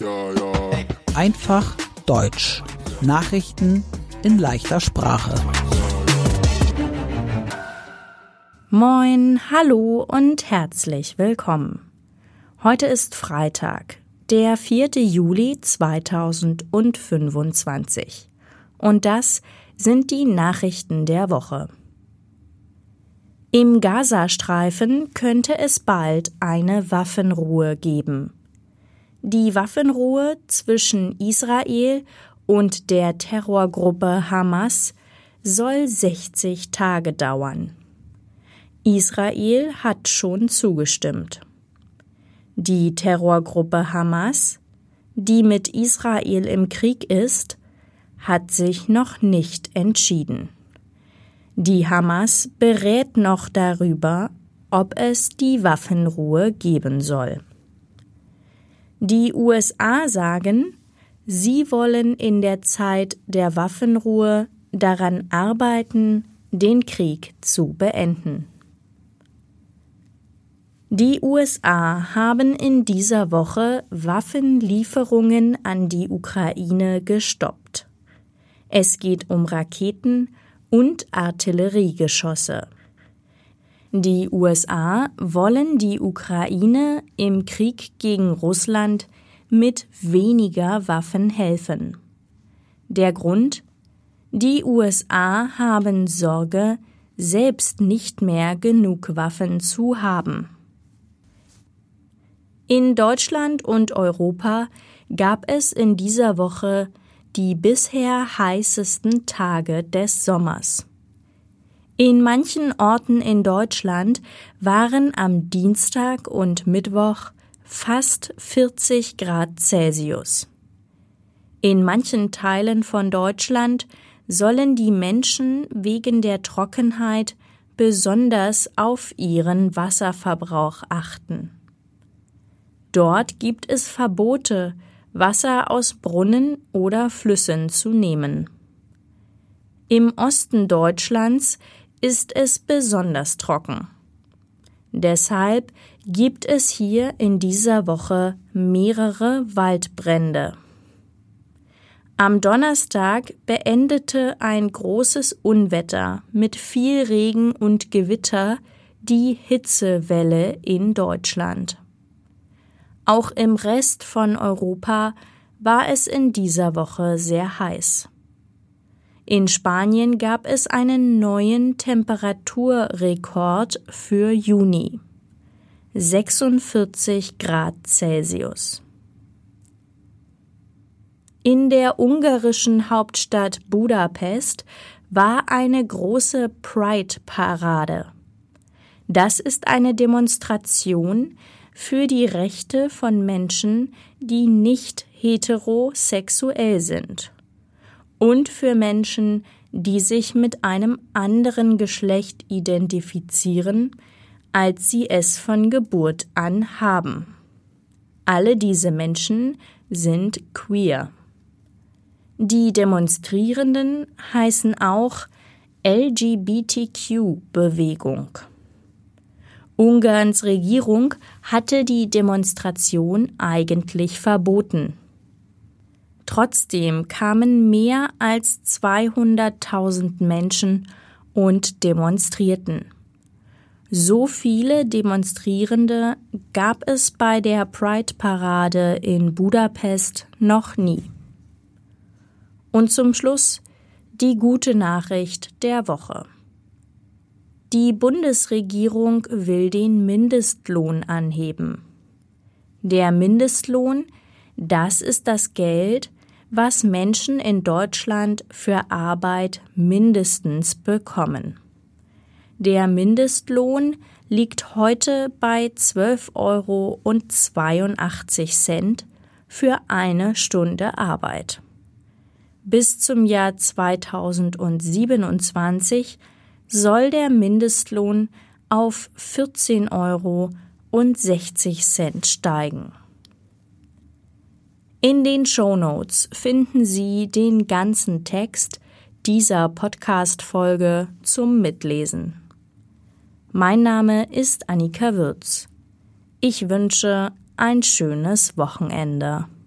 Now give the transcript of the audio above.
Einfach Deutsch. Nachrichten in leichter Sprache. Moin, hallo und herzlich willkommen. Heute ist Freitag, der 4. Juli 2025. Und das sind die Nachrichten der Woche. Im Gazastreifen könnte es bald eine Waffenruhe geben. Die Waffenruhe zwischen Israel und der Terrorgruppe Hamas soll 60 Tage dauern. Israel hat schon zugestimmt. Die Terrorgruppe Hamas, die mit Israel im Krieg ist, hat sich noch nicht entschieden. Die Hamas berät noch darüber, ob es die Waffenruhe geben soll. Die USA sagen, sie wollen in der Zeit der Waffenruhe daran arbeiten, den Krieg zu beenden. Die USA haben in dieser Woche Waffenlieferungen an die Ukraine gestoppt. Es geht um Raketen und Artilleriegeschosse. Die USA wollen die Ukraine im Krieg gegen Russland mit weniger Waffen helfen. Der Grund? Die USA haben Sorge, selbst nicht mehr genug Waffen zu haben. In Deutschland und Europa gab es in dieser Woche die bisher heißesten Tage des Sommers. In manchen Orten in Deutschland waren am Dienstag und Mittwoch fast 40 Grad Celsius. In manchen Teilen von Deutschland sollen die Menschen wegen der Trockenheit besonders auf ihren Wasserverbrauch achten. Dort gibt es Verbote, Wasser aus Brunnen oder Flüssen zu nehmen. Im Osten Deutschlands ist es besonders trocken. Deshalb gibt es hier in dieser Woche mehrere Waldbrände. Am Donnerstag beendete ein großes Unwetter mit viel Regen und Gewitter die Hitzewelle in Deutschland. Auch im Rest von Europa war es in dieser Woche sehr heiß. In Spanien gab es einen neuen Temperaturrekord für Juni: 46 Grad Celsius. In der ungarischen Hauptstadt Budapest war eine große Pride-Parade. Das ist eine Demonstration für die Rechte von Menschen, die nicht heterosexuell sind, und für Menschen, die sich mit einem anderen Geschlecht identifizieren, als sie es von Geburt an haben. Alle diese Menschen sind queer. Die Demonstrierenden heißen auch LGBTQ-Bewegung. Ungarns Regierung hatte die Demonstration eigentlich verboten. Trotzdem kamen mehr als 200.000 Menschen und demonstrierten. So viele Demonstrierende gab es bei der Pride-Parade in Budapest noch nie. Und zum Schluss die gute Nachricht der Woche. Die Bundesregierung will den Mindestlohn anheben. Der Mindestlohn, das ist das Geld, was Menschen in Deutschland für Arbeit mindestens bekommen. Der Mindestlohn liegt heute bei 12,82 € für eine Stunde Arbeit. Bis zum Jahr 2027 soll der Mindestlohn auf 14,60 € steigen. In den Shownotes finden Sie den ganzen Text dieser Podcast-Folge zum Mitlesen. Mein Name ist Annika Würz. Ich wünsche ein schönes Wochenende.